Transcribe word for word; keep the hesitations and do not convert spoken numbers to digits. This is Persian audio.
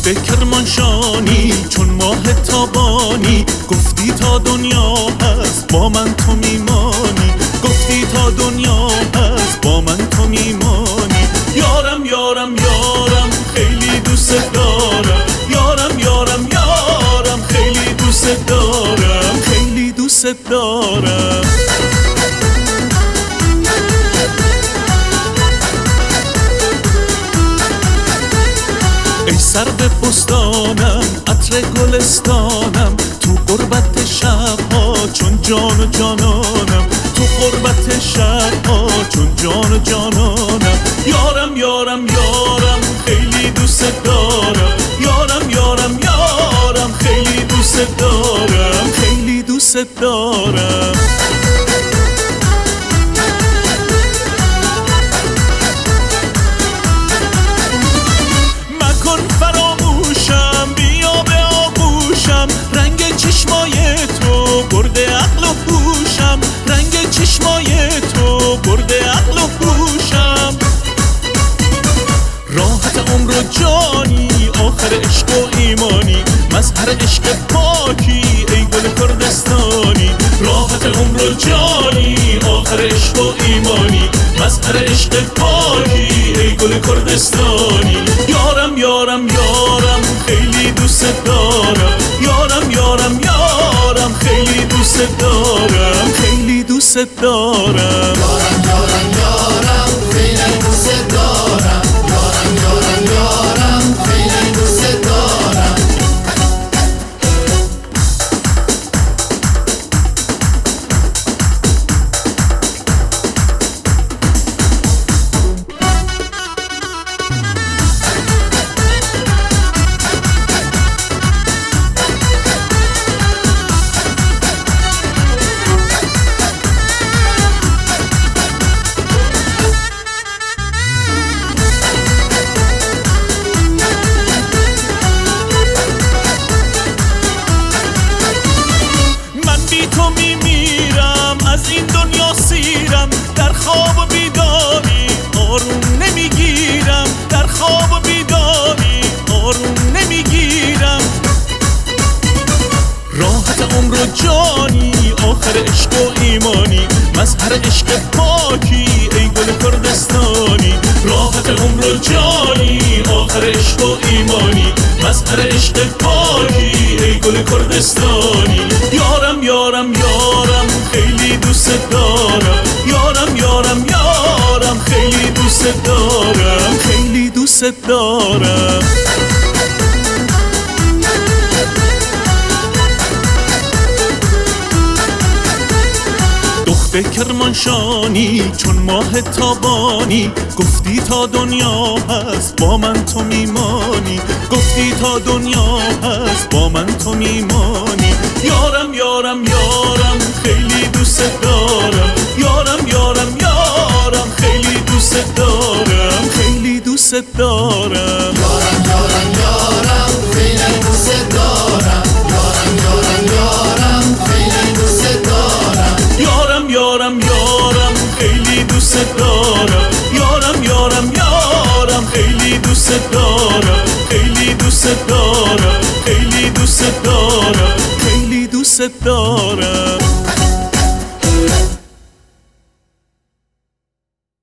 دختر کرمانشانی چون ماه تابانی، گفتی تا دنیا هست با من تو میمانی، گفتی تا دنیا هست با من تو میمانی. یارم یارم یارم خیلی دوست دارم، یارم یارم یارم خیلی دوست دارم، خیلی دوست دارم. ای سر به بستانم عطر گلستانم، تو غربت شبها چون جان و جانانم، تو غربت شبها چون جان و جانانم. یارم یارم یارم خیلی دوست دارم، یارم یارم یارم خیلی دوست دارم، خیلی دوست دارم. رنگ چشمای تو برده عقل و هوشم، رنگ چشمای تو برده عقل و هوشم. راحت عمر و جانی آخر عشق و ایمانی، مظهر عشق پاکی ای گل کردستانی. راحت عمر و جانی آخر عشق و ایمانی، مظهر عشق پاکی ای گل کردستانی. یارم یارم یارم خیلی دوست دارم، یارم یارم یارم خیلی دوست دارم، خیلی دوست دارم. یارم یارم یارم خیلی دوست دارم، یارم یارم یارم خیلی دوست دارم. تو میمیرم از این دنیا سیرم، در خواب و بیداری آروم نمیگیرم، در خواب و بیداری آروم نمیگیرم. راحت عمر و جانی آخر عشق و ایمانی، مظهر عشق پاکی ای گل کردستانی. راحت عمر و جانی آخر عشق و ایمانی، مظهر عشق پاکی ای گل کردستانی. یارم یارم یارم خیلی دوست دارم، یارم یارم یارم خیلی دوست دارم، خیلی دوست دارم. دختر کرمانشانی چون ماه تابانی، گفتی تا دنیا هست با من تو میمانی، گفتی تا دنیا هست با من تو میمانی. یارم یارم یارم خیلی دوست دارم، یارم یارم یارم خیلی دوست دارم، خیلی دوست دارم. یارم یارم یارم خیلی دوست دارم، یارم یارم یارم خیلی دوست دارم. یارم یارم یارم خیلی دوست دارم، یارم یارم یارم خیلی دوست دارم، خیلی دوست دارم، خیلی دوست دارم، خیلی دوست دارم.